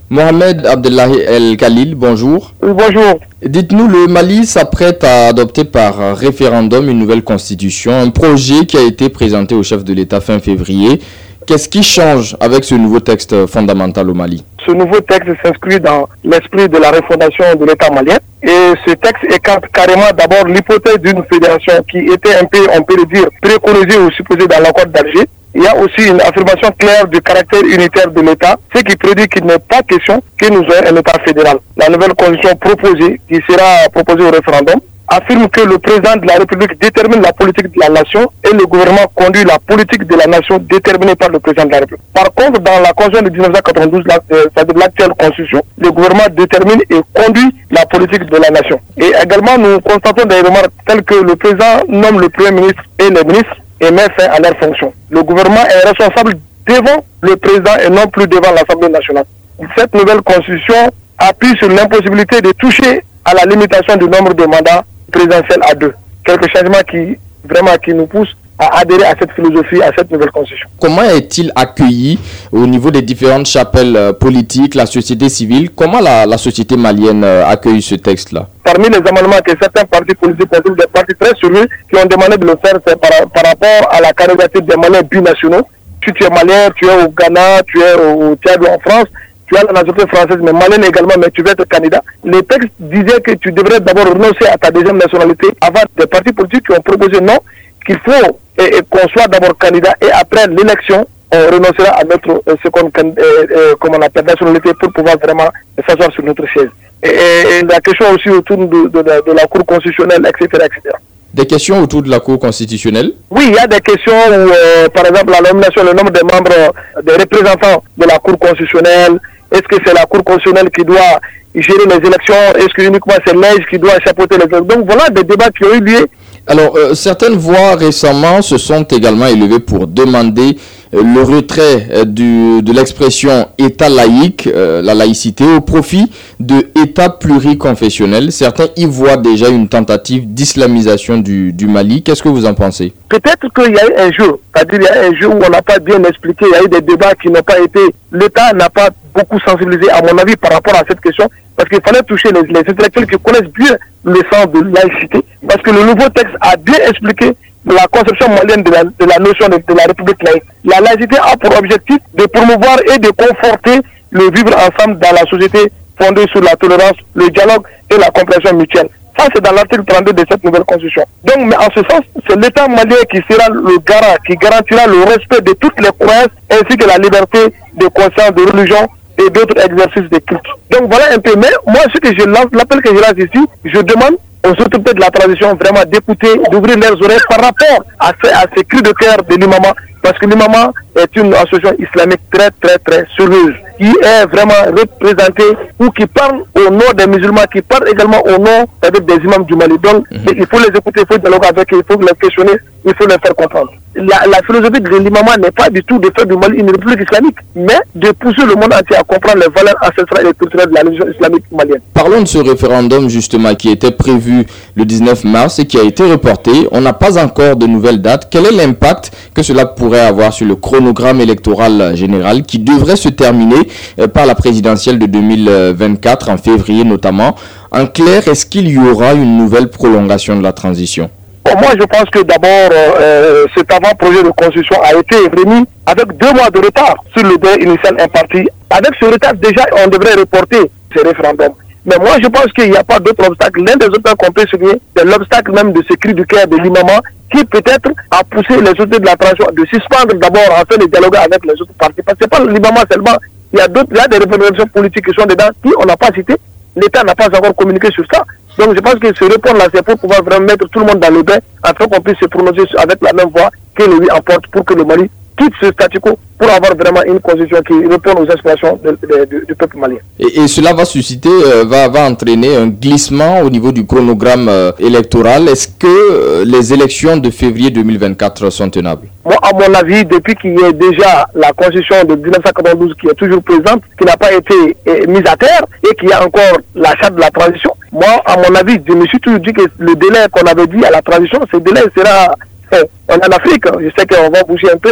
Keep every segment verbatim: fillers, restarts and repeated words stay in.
Mohamed Abdellahi El Khalil, bonjour. Oui, bonjour. Dites-nous, le Mali s'apprête à adopter par référendum une nouvelle constitution, un projet qui a été présenté au chef de l'État fin février. Qu'est-ce qui change avec ce nouveau texte fondamental au Mali? Ce nouveau texte s'inscrit dans l'esprit de la refondation de l'État malien. Et ce texte écarte carrément d'abord l'hypothèse d'une fédération qui était un peu, on peut le dire, préconisée ou supposée dans l'accord d'Alger. Il y a aussi une affirmation claire du caractère unitaire de l'État, ce qui prédit qu'il n'est pas question que nous ayons un État fédéral. La nouvelle constitution proposée, qui sera proposée au référendum, affirme que le président de la République détermine la politique de la nation et le gouvernement conduit la politique de la nation déterminée par le président de la République. Par contre, dans la constitution de dix-neuf cent quatre-vingt-douze, c'est-à-dire l'actuelle constitution, le gouvernement détermine et conduit la politique de la nation. Et également, nous constatons des remarques telles que le président nomme le premier ministre et les ministres et met fin à leur fonction. Le gouvernement est responsable devant le président et non plus devant l'Assemblée nationale. Cette nouvelle constitution appuie sur l'impossibilité de toucher à la limitation du nombre de mandats présidentiels à deux. Quelques changements qui, vraiment, qui nous poussent à adhérer à cette philosophie, à cette nouvelle constitution. Comment est-il accueilli au niveau des différentes chapelles politiques, la société civile? Comment la, la société malienne accueille ce texte-là? Parmi les amendements que certains partis politiques, des partis très sérieux, qui ont demandé de le faire, c'est par, par rapport à la candidature des Maliens binationaux. Si tu es malien, tu es au Ghana, tu es au Tchad ou en France, tu as la nationalité française, mais malienne également, mais tu veux être candidat. Les textes disaient que tu devrais d'abord renoncer à ta deuxième nationalité avant des partis politiques qui ont proposé non, qu'il faut et, et qu'on soit d'abord candidat et après l'élection, on renoncera à notre euh, seconde, euh, euh, comme on appelle, nationalité pour pouvoir vraiment s'asseoir sur notre chaise. Et, et, et la question aussi autour de, de, de, de la Cour constitutionnelle, et cetera, et cetera. Des questions autour de la Cour constitutionnelle? Oui, il y a des questions où, euh, par exemple, la nomination, le nombre de membres, euh, des représentants de la Cour constitutionnelle. Est-ce que c'est la Cour constitutionnelle qui doit gérer les élections? Est-ce que uniquement c'est l'E N G qui doit chapeauter les élections? Donc voilà des débats qui ont eu lieu. Alors, euh, certaines voix récemment se sont également élevées pour demander euh, le retrait euh, du, de l'expression État laïque, euh, la laïcité, au profit de État pluriconfessionnel. Certains y voient déjà une tentative d'islamisation du, du Mali. Qu'est-ce que vous en pensez? Peut-être qu'il y a eu un jeu, c'est-à-dire il y a un jeu où on n'a pas bien expliqué, il y a eu des débats qui n'ont pas été... L'État n'a pas beaucoup sensibilisé, à mon avis, par rapport à cette question, parce qu'il fallait toucher les, les intellectuels qui connaissent bien le sens de laïcité, parce que le nouveau texte a bien expliqué la conception malienne de la, de la notion de, de la République laïque. La laïcité a pour objectif de promouvoir et de conforter le vivre ensemble dans la société fondée sur la tolérance, le dialogue et la compréhension mutuelle. Ça, c'est dans l'article trente-deux de cette nouvelle constitution. Donc, mais en ce sens, c'est l'État malien qui sera le garant, qui garantira le respect de toutes les croyances ainsi que la liberté de conscience, de religion et d'autres exercices de culte. Donc voilà un peu. Mais moi, ce que je lance, l'appel que je lance ici, je demande aux autorités de la transition vraiment d'écouter, d'ouvrir leurs oreilles par rapport à ces, à ces cris de cœur de l'imama, parce que l'imama est une association islamique très très très sérieuse, qui est vraiment représentée ou qui parle au nom des musulmans, qui parle également au nom des imams du Mali. Donc mm-hmm. il faut les écouter, il faut dialoguer avec eux, il faut les questionner, il faut les faire comprendre. La, la philosophie de l'imama n'est pas du tout de faire du Mali une république islamique, mais de pousser le monde entier à comprendre les valeurs ancestrales et culturelles de la religion islamique malienne. Parlons de ce référendum justement qui était prévu le dix-neuf mars et qui a été reporté. On n'a pas encore de nouvelles dates. Quel est l'impact que cela pourrait avoir sur le chronogramme électoral général qui devrait se terminer par la présidentielle de deux mille vingt-quatre en février notamment? En clair, est-ce qu'il y aura une nouvelle prolongation de la transition? Bon, moi, je pense que d'abord, euh, cet avant-projet de constitution a été remis avec deux mois de retard sur le délai initial imparti. Avec ce retard, déjà, on devrait reporter ce référendum. Mais moi, je pense qu'il n'y a pas d'autre obstacle. L'un des obstacles qu'on peut souligner, c'est l'obstacle même de ce cri du cœur de l'imama qui peut-être a poussé les autorités de la transition de suspendre d'abord en fait de dialoguer avec les autres partis. Parce que c'est pas l'imama seulement, il y a d'autres, il y a des représentations politiques qui sont dedans, qui on n'a pas cité. L'État n'a pas encore communiqué sur ça. Donc je pense que ce répondre là, c'est pour pouvoir vraiment mettre tout le monde dans le bain, afin qu'on puisse se prononcer avec la même voix que le oui emporte pour que le Mali quitte ce statu quo pour avoir vraiment une constitution qui répond aux aspirations de, de, de, du peuple malien. Et, et cela va susciter, euh, va, va entraîner un glissement au niveau du chronogramme euh, électoral. Est-ce que euh, les élections de février deux mille vingt-quatre sont tenables? Moi, à mon avis, depuis qu'il y a déjà la constitution de dix-neuf cent quatre-vingt-douze qui est toujours présente, qui n'a pas été eh, mise à terre, et qu'il y a encore la charte de la transition, moi, à mon avis, je me suis toujours dit que le délai qu'on avait dit à la transition, ce délai sera... Eh, on est en Afrique, je sais qu'on va bouger un peu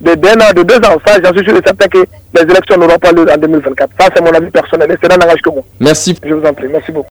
de d'un an, de deux ans. Ça, j'en suis sûr et certain que les élections n'auront pas lieu en deux mille vingt-quatre. Ça, c'est mon avis personnel et c'est n'engage que moi. Merci. Je vous en prie. Merci beaucoup.